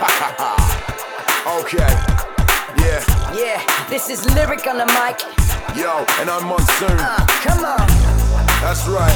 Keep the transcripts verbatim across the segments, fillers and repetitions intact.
Okay, yeah. Yeah, this is Lyric on the mic. Yo, and I'm Monsoon. Uh, come on. That's right.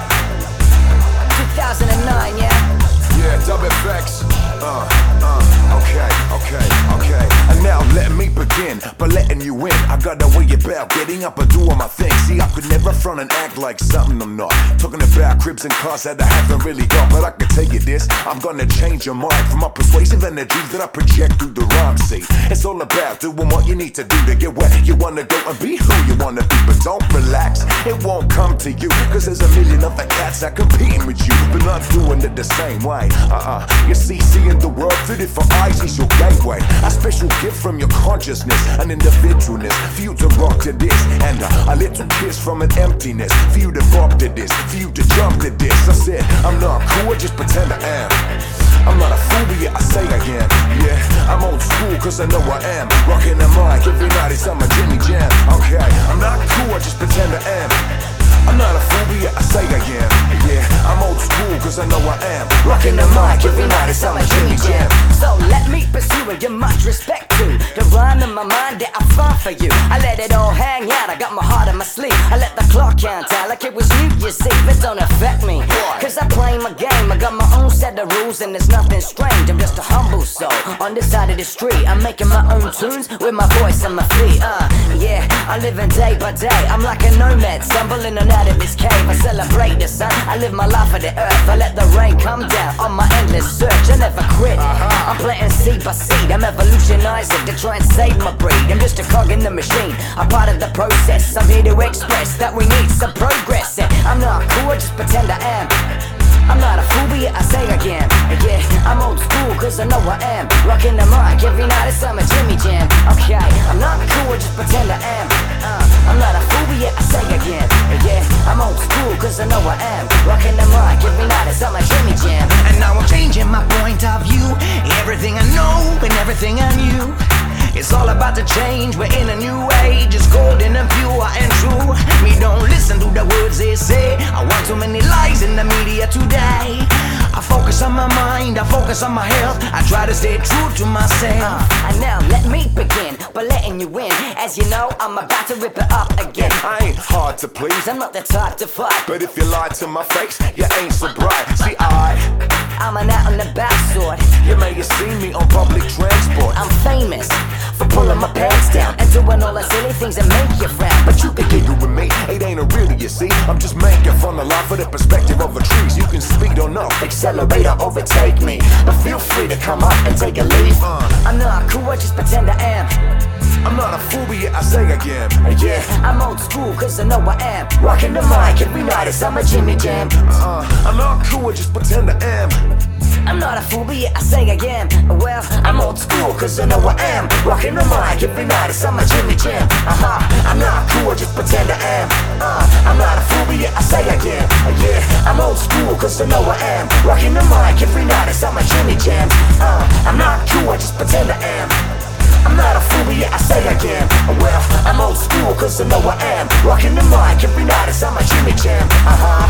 two thousand nine, yeah? Yeah, Dub F X. Uh, uh, okay, okay, okay. And now let me begin by letting you in. I got a way about getting up and doing my thing. See, I could never front and act like something I'm not. Talking about cribs and cars that I haven't really got, but I can tell you this, I'm gonna change your mind from my persuasive energy that I project through the rhyme. See, it's all about doing what you need to do to get where you wanna go and be who you wanna be. But don't relax, it won't come to you, cause there's a million other cats that competing with you, but not doing it the same way. Uh-uh, you see, seeing the world through different eyes is your gateway. A special gift from your consciousness, an individualness, for you to rock to this, and a, a little kiss from an emptiness, for you to bop to this, for you to jump to this. I said, I'm not cool, just pretend I am. I'm not a fool, but yeah, I say I am. Yeah, I'm old school, cause I know I am. Rocking the mic every night, it's on my Jimmy Jam. Okay, I'm not cool, I just pretend I am. I'm not a fool, but yeah, I say I am. Yeah, I'm old school, cause I know I am. Rocking the mic every night, it's on my Jimmy Jam. So let me pursue it, give much respect to the rhyme in my mind that I find for you. I let it all hang out, I got my heart in my sleeve. I let the clock count out like it was New Year's Eve. It don't affect me, cause I play my game. I got my own set of rules and there's nothing strange. I'm just a humble soul on this side of the street. I'm making my own tunes with my voice and my feet. Uh, yeah, I live in day by day. I'm like a nomad, stumbling on out of this cave. I celebrate the sun, I live my life for the earth. I let the rain come down on my endless search. I never quit, I'm planting seed by seed. I'm evolutionizing to try and save my breed. I'm just a cog in the machine, a part of the process. I'm here to express that we need some progress. And I'm not cool, just pretend I am. I'm not a fool, but yeah, I say again. Yeah, I'm old school, cause I know I am. Rocking the mic every night, it's on my Jimmy Jam. Okay, I'm not cool, just pretend I am. uh, I'm not a fool, but yeah, I say again. Yeah, I'm old school, cause I know I am. Rocking the mic every night, it's on my Jimmy Jam. And now I'm changing my point of view. Everything I know and everything I knew, it's all about to change, we're in a new age. It's golden and pure and true. Me don't listen to the words they say. I want too many lies in the media today. I focus on my mind, I focus on my health. I try to stay true to myself. uh, And now let me begin by letting you in. As you know, I'm about to rip it up again. I ain't hard to please, I'm not the type to fight, but if you lie to my face, you ain't so bright. See, I, I'm an out and about sort. you may have seen me on public transport. I'm famous for pulling my pants down and doing all the silly things that make you frown. But you can giggle with me, it ain't a really, you see. I'm just making fun of life for the perspective of the trees. You can speed or no, accelerate or overtake me, but feel free to come up and take a leave. uh, I'm not cool, I just pretend I am. I'm not a fool, but yeah, I say again. Yeah, I'm old school, cause I know I am. Rocking the mic every night, it's on my Jimmy Jam. uh, I'm not cool, I just pretend I am. I'm not a fool, but yeah, I say again. Well, I'm old school, cause I know I am. Rocking the mic every night, it's on my Jimmy Jam. Uh-huh, I'm not cool, I just pretend I am. uh, I'm not a fool, but yeah, I say again. Yeah, I'm old school, cause I know I am. Rocking the mic every night, it's on my Jimmy Jam. uh, I'm not cool, I just pretend I am. I'm not a fool, but yeah, I say again. Well, I'm old school, cause I know I am. Rocking the mic every night, it's on my Jimmy Jam. Uh-huh.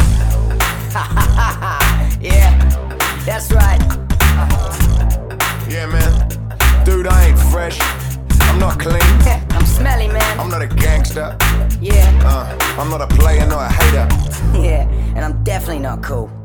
Yeah, that's right. Uh-huh. Yeah, man. Dude, I ain't fresh. I'm not clean. I'm smelly, man. I'm not a gangster. Yeah, Uh, I'm not a player, nor a hater. yeah, and I'm definitely not cool.